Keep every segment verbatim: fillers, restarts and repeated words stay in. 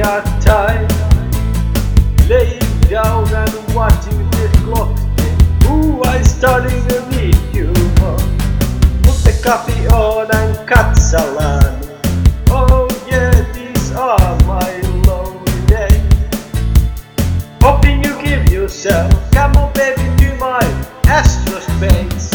got time. Laying down and watching the clock tick. Ooh, I starting to need you more. Put the coffee on and cut salad. Oh yeah, these are my lonely days. Hoping you give yourself, come on baby, to my astro space.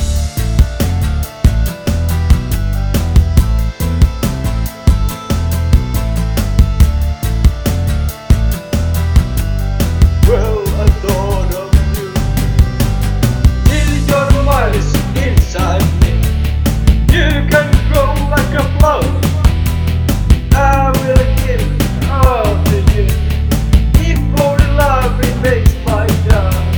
Well, I thought of you till your mind is inside me. You can grow like a flower. I will give all to you. If our love remains my darling.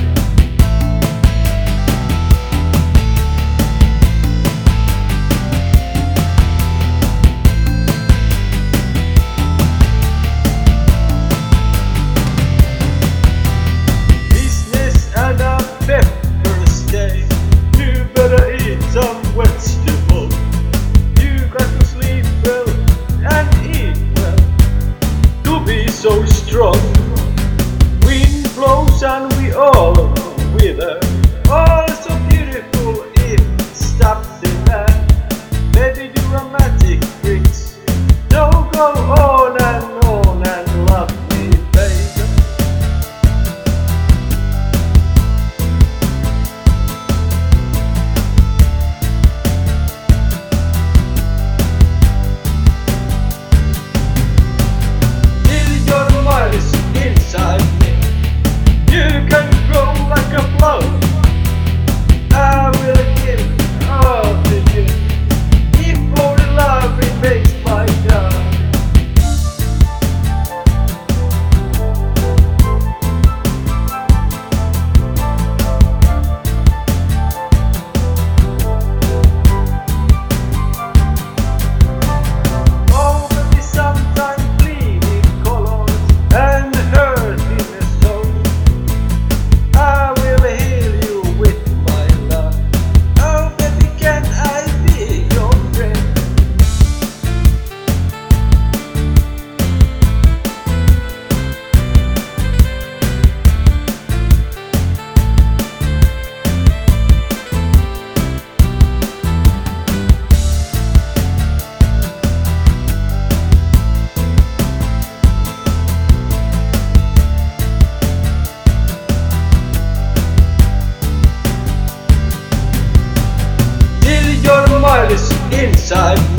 Business and a pepper steak. You better eat some vegetables. You got to sleep well and eat well to be so strong. Wind blows and we all wither. All so beautiful if it stops in that. Maybe do romantic tricks. Don't go on and on and love me, baby. Till your mind is inside me. You can grow like a flower. I will give all to you. If our love remains my darling. Oh, baby, sometimes bleeding colors and hurt in the soul. I will heal you with my love. Oh, baby, can I be your friend? Till your mind is inside